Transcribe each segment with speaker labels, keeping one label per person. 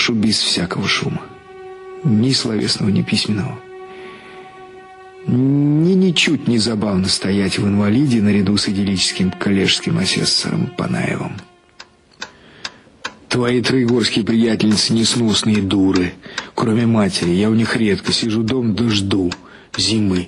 Speaker 1: прошу без всякого шума. Ни словесного, ни письменного. Мне ничуть не забавно стоять в инвалиде наряду с идиллическим коллежским асессором Панаевым. Твои троегорские приятельницы несносные дуры. Кроме матери, я у них редко сижу дома да жду зимы.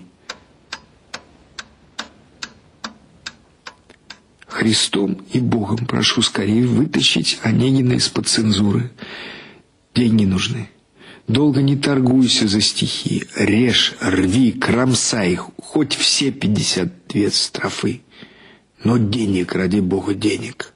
Speaker 1: Христом и Богом прошу скорее вытащить Онегина из-под цензуры. Деньги нужны. Долго не торгуйся за стихи. Режь, рви, кромсай их, хоть все 52 строфы. Но денег, ради Бога, денег.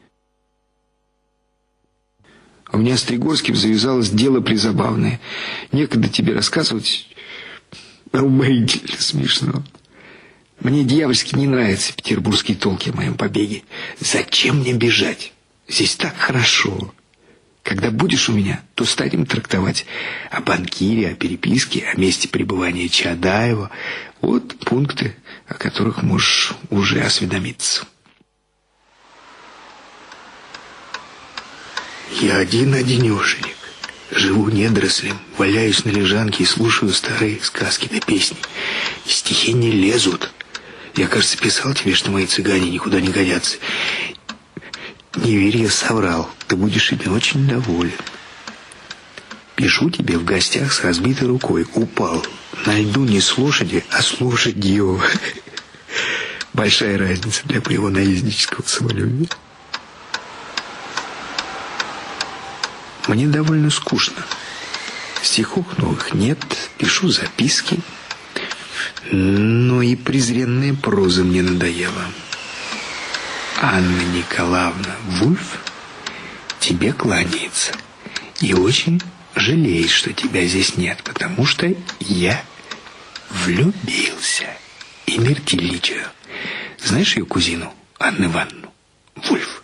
Speaker 1: У меня с Тригорским завязалось дело призабавное. Некогда тебе рассказывать, уморительно смешно. Мне дьявольски не нравятся петербургские толки о моем побеге. Зачем мне бежать? Здесь так хорошо. Когда будешь у меня, то станем трактовать о банкире, о переписке, о месте пребывания Чаадаева. Вот пункты, о которых можешь уже осведомиться. Я один-одинешенек. Живу недорослем, валяюсь на лежанке и слушаю старые сказки да песни. И стихи не лезут. Я, кажется, писал тебе, что мои цыгане никуда не годятся. Не верь, я соврал. Ты будешь ими очень доволен. Пишу тебе в гостях с разбитой рукой. Упал. На льду не с лошади, а с лошадью. Большая разница для моего наезднического самолюбия. Мне довольно скучно. Стихов новых нет. Пишу записки. Но и презренная проза мне надоела. Анна Николаевна Вульф тебе кланяется и очень жалеет, что тебя здесь нет, потому что я влюбился. И Мертеличию. Знаешь ее кузину, Анну Ивановну Вульф?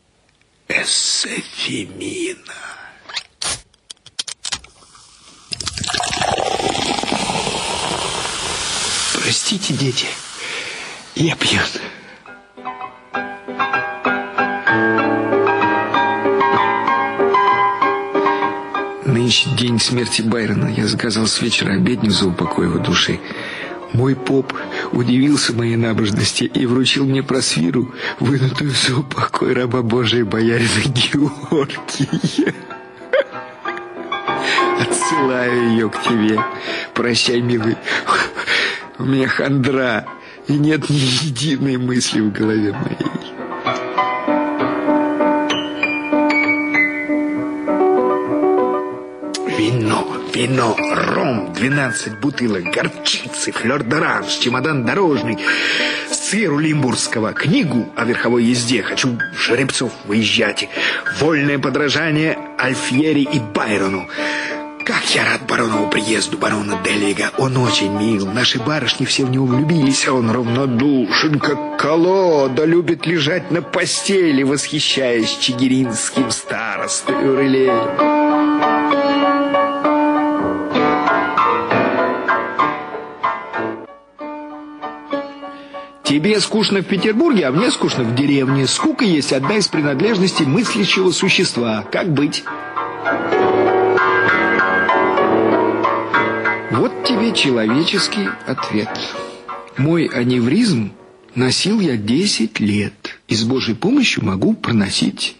Speaker 1: Эссефемина. Простите, дети, я пьян. Нынче день смерти Байрона. Я заказал с вечера обедню за упокой его души. Мой поп удивился моей набожности и вручил мне просвиру, вынутую за упокой раба Божия боярина Георгия. Отсылаю ее к тебе. Прощай, милый. У меня хандра, и нет ни единой мысли в голове моей. Вино, ром, 12 бутылок, горчицы, флёр-д'оранж, чемодан дорожный, сыру лимбургского, книгу о верховой езде. Хочу жеребцов выезжать. Вольное подражание Альфьери и Байрону. Как я рад баронову приезду, барона Делига. Он очень мил. Наши барышни все в него влюбились. Он равнодушен, как колода, любит лежать на постели, восхищаясь чигиринским старостой Урелеем. Тебе скучно в Петербурге, а мне скучно в деревне. Скука есть одна из принадлежностей мыслящего существа. Как быть? Вот тебе человеческий ответ. Мой аневризм носил я 10 лет. И с Божьей помощью могу проносить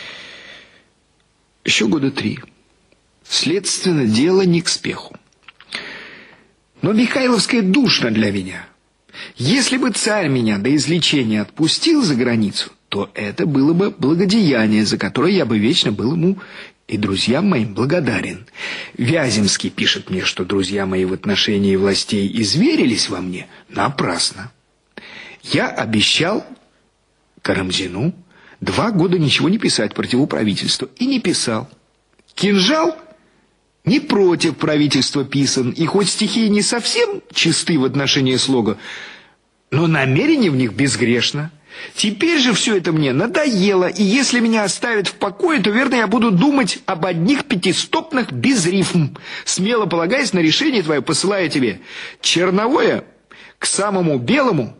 Speaker 1: еще года 3. Следственно, дело не к спеху. Но Михайловская душно для меня. Если бы царь меня до излечения отпустил за границу, то это было бы благодеяние, за которое я бы вечно был ему и друзьям моим благодарен. Вяземский пишет мне, что друзья мои в отношении властей изверились во мне. Напрасно. Я обещал Карамзину 2 года ничего не писать против правительства. И не писал. Кинжал не против правительства писан. И хоть стихи не совсем чисты в отношении слога, но намерение в них безгрешно. Теперь же все это мне надоело, и если меня оставят в покое, то, верно, я буду думать об одних пятистопных без рифм. Смело полагаясь на решение твое, посылаю тебе черновое к самому белому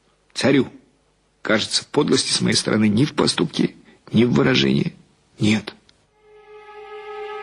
Speaker 1: царю. Кажется, подлости с моей стороны ни в поступке, ни в выражении нет.